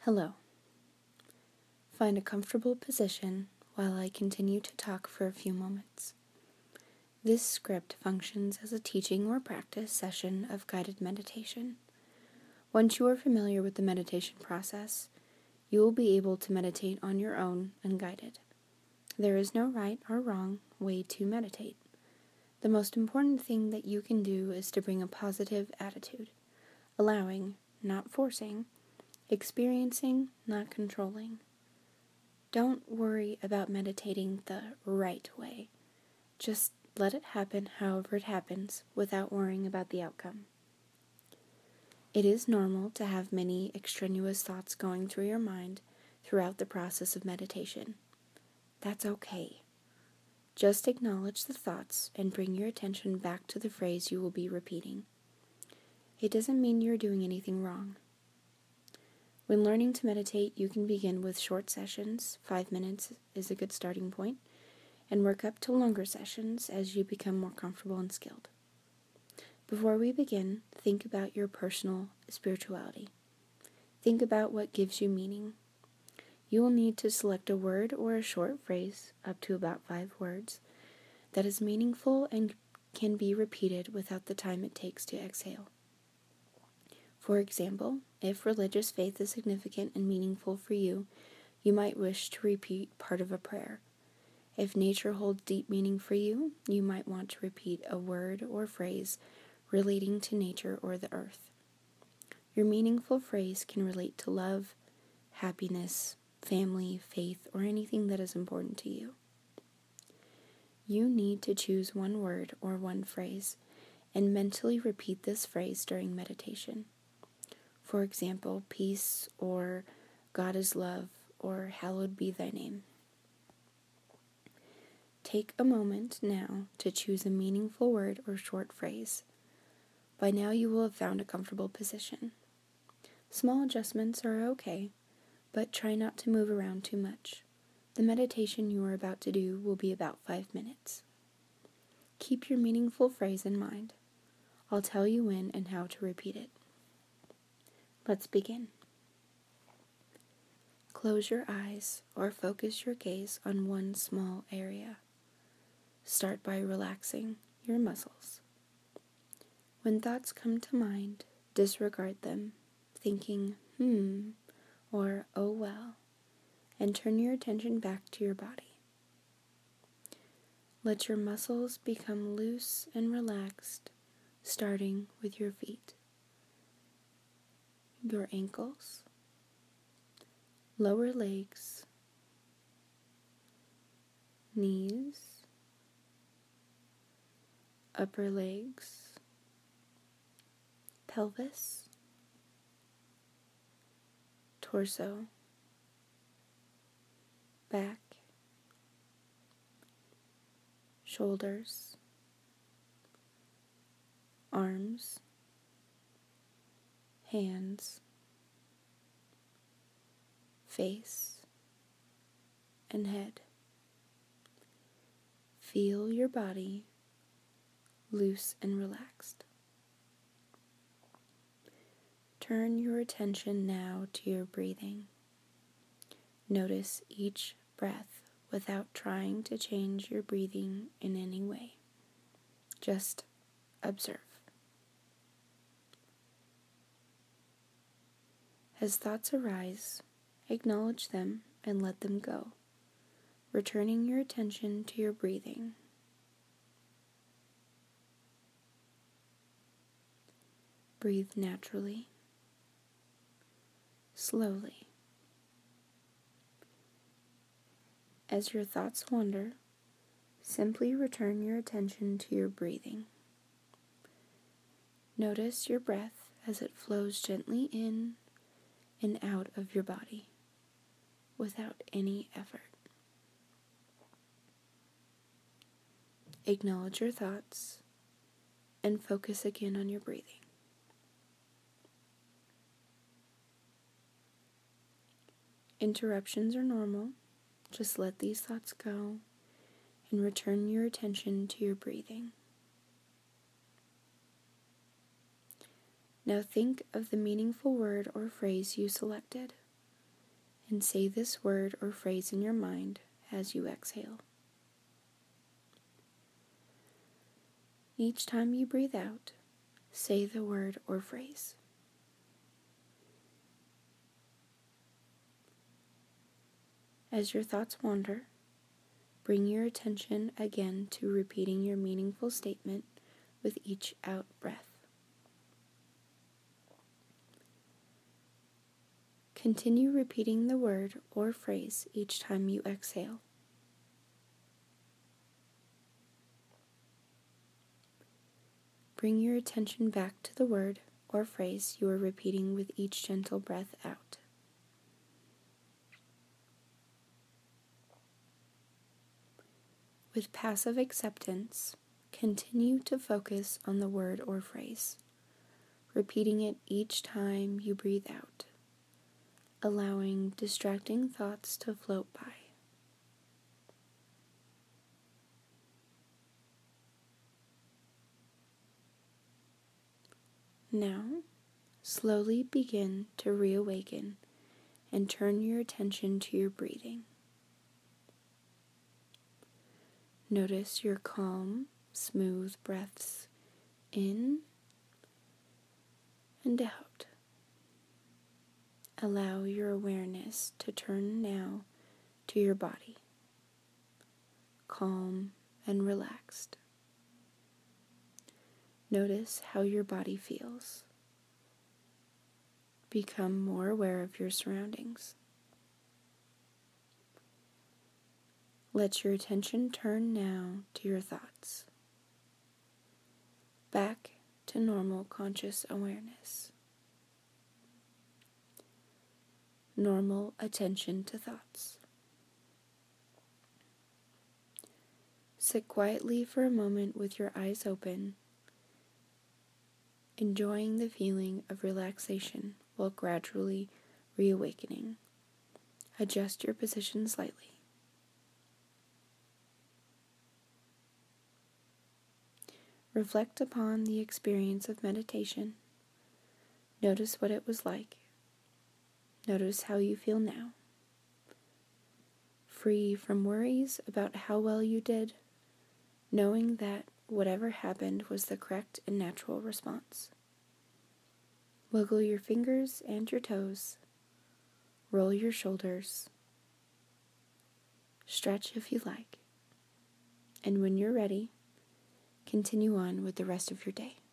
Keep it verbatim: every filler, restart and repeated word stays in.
Hello. Find a comfortable position while I continue to talk for a few moments. This script functions as a teaching or practice session of guided meditation. Once you are familiar with the meditation process, you will be able to meditate on your own unguided. There is no right or wrong way to meditate. The most important thing that you can do is to bring a positive attitude, allowing, not forcing, experiencing, not controlling. Don't worry about meditating the right way. Just let it happen however it happens without worrying about the outcome. It is normal to have many extraneous thoughts going through your mind throughout the process of meditation. That's okay. Just acknowledge the thoughts and bring your attention back to the phrase you will be repeating. It doesn't mean you're doing anything wrong. When learning to meditate, you can begin with short sessions, five minutes is a good starting point, and work up to longer sessions as you become more comfortable and skilled. Before we begin, think about your personal spirituality. Think about what gives you meaning. You will need to select a word or a short phrase, up to about five words, that is meaningful and can be repeated without the time it takes to exhale. For example, if religious faith is significant and meaningful for you, you might wish to repeat part of a prayer. If nature holds deep meaning for you, you might want to repeat a word or phrase relating to nature or the earth. Your meaningful phrase can relate to love, happiness, family, faith, or anything that is important to you. You need to choose one word or one phrase and mentally repeat this phrase during meditation. For example, peace, or God is love, or hallowed be thy name. Take a moment now to choose a meaningful word or short phrase. By now you will have found a comfortable position. Small adjustments are okay, but try not to move around too much. The meditation you are about to do will be about five minutes. Keep your meaningful phrase in mind. I'll tell you when and how to repeat it. Let's begin. Close your eyes or focus your gaze on one small area. Start by relaxing your muscles. When thoughts come to mind, disregard them, thinking, hmm, or oh well, and turn your attention back to your body. Let your muscles become loose and relaxed, starting with your feet. Your ankles, lower legs, knees, upper legs, pelvis, torso, back, shoulders, arms, hands, face, and head. Feel your body loose and relaxed. Turn your attention now to your breathing. Notice each breath without trying to change your breathing in any way. Just observe. As thoughts arise, acknowledge them and let them go, returning your attention to your breathing. Breathe naturally, slowly. As your thoughts wander, simply return your attention to your breathing. Notice your breath as it flows gently in and out of your body without any effort. Acknowledge your thoughts and focus again on your breathing. Interruptions are normal. Just let these thoughts go and return your attention to your breathing. Now think of the meaningful word or phrase you selected. and say this word or phrase in your mind as you exhale. Each time you breathe out, say the word or phrase. As your thoughts wander, bring your attention again to repeating your meaningful statement with each out breath. Continue repeating the word or phrase each time you exhale. Bring your attention back to the word or phrase you are repeating with each gentle breath out. With passive acceptance, continue to focus on the word or phrase, repeating it each time you breathe out, allowing distracting thoughts to float by. Now, slowly begin to reawaken and turn your attention to your breathing. Notice your calm, smooth breaths in and out. Allow your awareness to turn now to your body, calm and relaxed. Notice how your body feels. Become more aware of your surroundings. Let your attention turn now to your thoughts. Back to normal conscious awareness. Normal attention to thoughts. Sit quietly for a moment with your eyes open, enjoying the feeling of relaxation while gradually reawakening. Adjust your position slightly. Reflect upon the experience of meditation. Notice what it was like. Notice how you feel now. Free from worries about how well you did, knowing that whatever happened was the correct and natural response. Wiggle your fingers and your toes. Roll your shoulders. Stretch if you like. And when you're ready, continue on with the rest of your day.